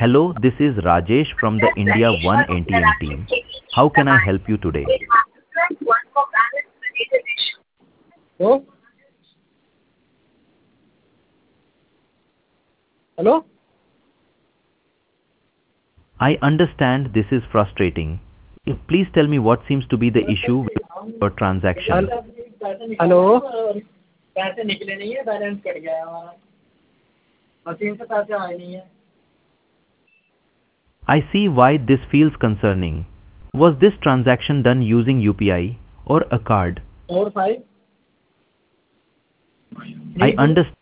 Hello, this is Rajesh from the India One ATM team. How can I help you today? Hello? Hello? I understand this is frustrating. Please tell me what seems to be the issue with your transaction. Hello पैसे निकले नहीं है balance cut गया है हमारा machine से पैसे आए नहीं है I see why this feels concerning. Was this transaction done using UPI or a card? 4 5 I understand